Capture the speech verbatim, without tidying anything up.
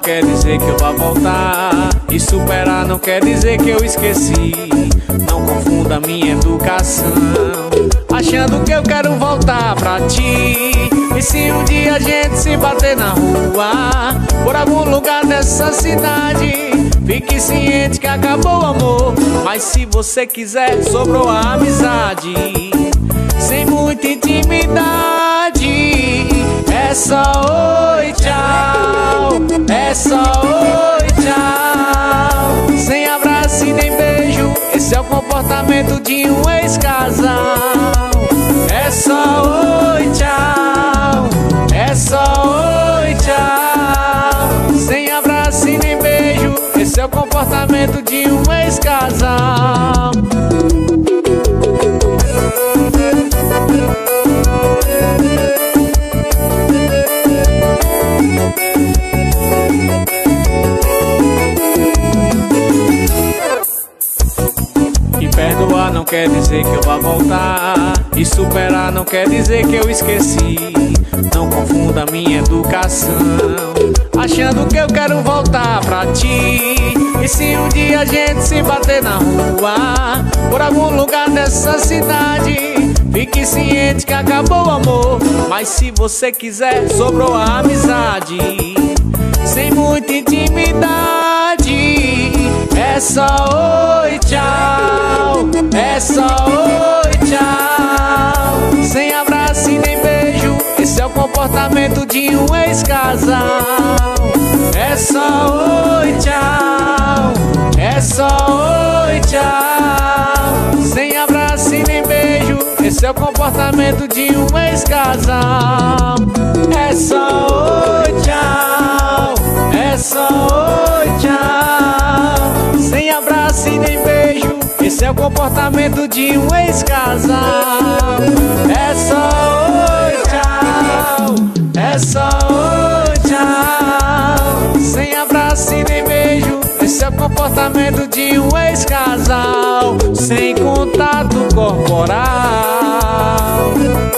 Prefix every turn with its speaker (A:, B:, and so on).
A: quer dizer que eu vá voltar, e superar não quer dizer que eu esqueci. Não confunda minha educação, achando que eu quero voltar pra ti. E se um dia a gente se bater na rua, por algum lugar dessa cidade, fique ciente que acabou o amor, mas se você quiser, sobrou a amizade. Sem muita intimidade, é só oi, tchau. É só oi, tchau. Sem abraço e nem beijo, esse é o comportamento de um ex-casal. É só oi, tchau. É só oi, tchau. Sem abraço e nem beijo, esse é o comportamento de um ex-casal. E perdoar não quer dizer que eu vá voltar, e superar não quer dizer que eu esqueci. Não confunda minha educação, achando que eu quero voltar pra ti. E se um dia a gente se bater na rua, por algum lugar dessa cidade, fique ciente que acabou o amor, mas se você quiser, sobrou a amizade. Sem muita intimidade, é só oi, tchau. É só oi, tchau. Sem abraço e nem beijo, esse é o comportamento de um ex-casal. É só oi, tchau. É só oi, tchau. Sem abraço e nem beijo, esse é o comportamento de um ex-casal. É só oi, tchau. É só oi, tchau. Sem abraço e nem beijo, esse é o comportamento de um ex-casal. É só oi, tchau. É só oi, tchau. Sem abraço e nem beijo, esse é o comportamento de um ex-casal. Sem contato corporal.